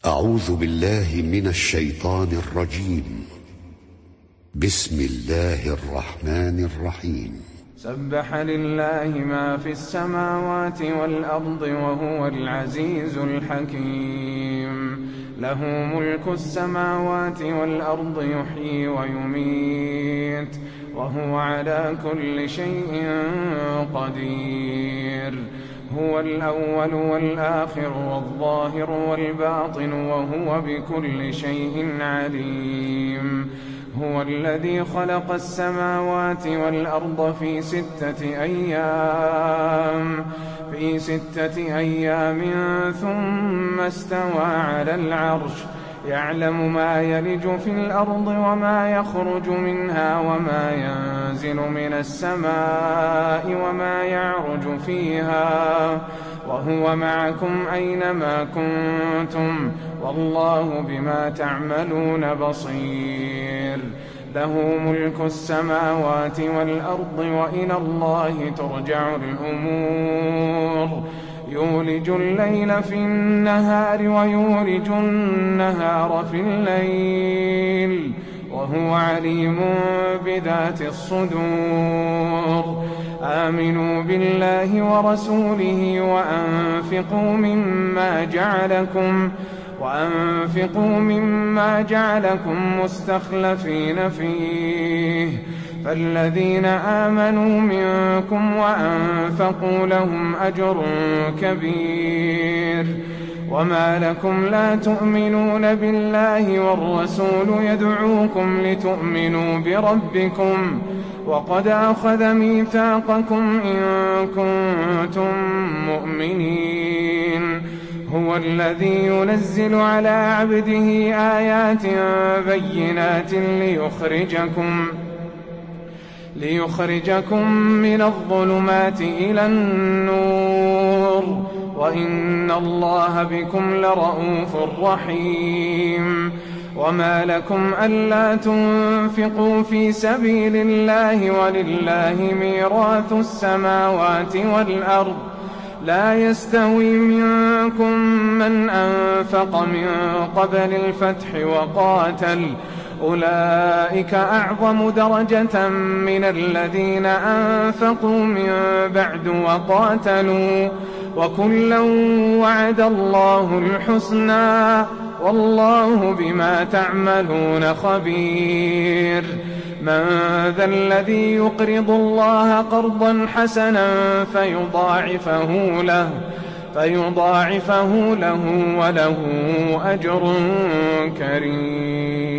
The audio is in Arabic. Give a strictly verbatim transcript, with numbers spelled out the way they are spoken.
أعوذ بالله من الشيطان الرجيم. بسم الله الرحمن الرحيم. سبح لله ما في السماوات والأرض وهو العزيز الحكيم. له ملك السماوات والأرض يحيي ويميت وهو على كل شيء قدير. هو الأول والآخر والظاهر والباطن وهو بكل شيء عليم. هو الذي خلق السماوات والأرض في ستة أيام في ستة أيام ثم استوى على العرش يعلم ما يلج في الأرض وما يخرج منها وما ينزل من السماء وما يعرج فيها وهو معكم أينما كنتم والله بما تعملون بصير. له ملك السماوات والأرض وإلى الله ترجع الأمور. يولج الليل في النهار ويولج النهار في الليل وهو عليم بذات الصدور. آمنوا بالله ورسوله وأنفقوا مما جعلكم وأنفقوا مما جعلكم مستخلفين فيه فالذين آمنوا منكم وأنفقوا لهم أجر كبير. وما لكم لا تؤمنون بالله والرسول يدعوكم لتؤمنوا بربكم وقد أخذ ميثاقكم إن كنتم مؤمنين. هو الذي ينزل على عبده آيات بينات ليخرجكم ليخرجكم من الظلمات إلى النور وإن الله بكم لرءوف رحيم. وما لكم ألا تنفقوا في سبيل الله ولله ميراث السماوات والأرض لا يستوي منكم من أنفق من قبل الفتح وقاتل أولئك أعظم درجة من الذين أنفقوا من بعد وقاتلوا وكلا وعد الله الحسنى والله بما تعملون خبير. من ذا الذي يقرض الله قرضا حسنا فيضاعفه له فيضاعفه له وله أجر كريم.